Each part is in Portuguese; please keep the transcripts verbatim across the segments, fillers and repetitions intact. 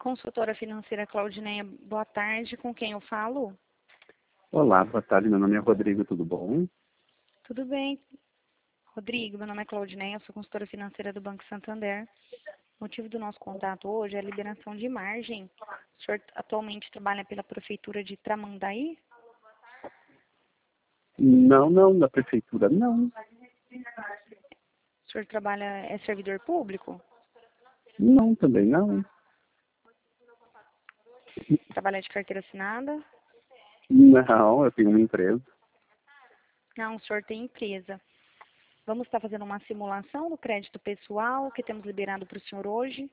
Consultora financeira Claudineia, boa tarde. Com quem eu falo? Olá, boa tarde. Meu nome é Rodrigo, tudo bom? Tudo bem, Rodrigo. Meu nome é Claudineia, eu sou consultora financeira do Banco Santander. O motivo do nosso contato hoje é a liberação de margem. O senhor atualmente trabalha pela Prefeitura de Tramandaí? Não, não, na prefeitura, não. O senhor trabalha, é servidor público? Não, também não. Trabalha de carteira assinada? Não, eu tenho uma empresa. Não, o senhor tem empresa. Vamos estar fazendo uma simulação do crédito pessoal que temos liberado para o senhor hoje.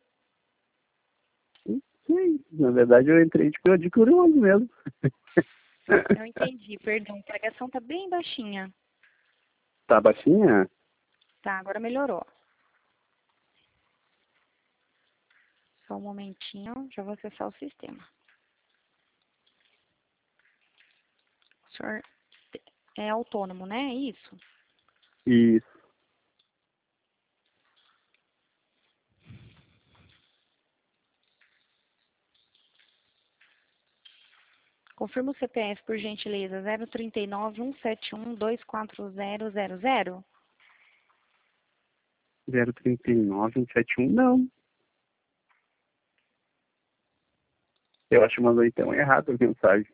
Sim, na verdade eu entrei de, de curioso mesmo. Não entendi, perdão. A ligação está bem baixinha. Tá baixinha? Tá, agora melhorou. Só um momentinho, já vou acessar o sistema. O senhor é autônomo, né? É isso? Isso. Confirma o C P F, por gentileza. zero trinta e nove, cento e setenta e um, dois quatro zero zero zero. zero trinta e nove, cento e setenta e um, não. Eu acho que mandou então errado a mensagem.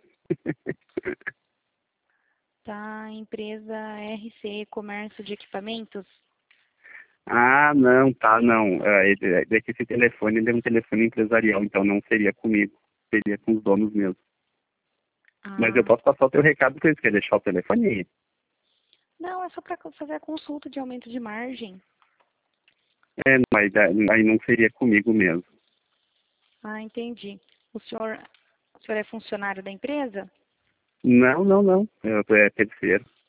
Tá, empresa R C, Comércio de Equipamentos. Ah, não, tá, não. É, é, é que esse telefone ele é um telefone empresarial, então não seria comigo. Seria com os donos mesmo. Mas eu Ah, posso passar o teu recado para eles, quer deixar o telefone aí? não, é só para fazer a consulta de aumento de margem. É, mas aí não seria comigo mesmo. Ah, entendi. O senhor, o senhor é funcionário da empresa? Não, não, não. Eu, é terceiro.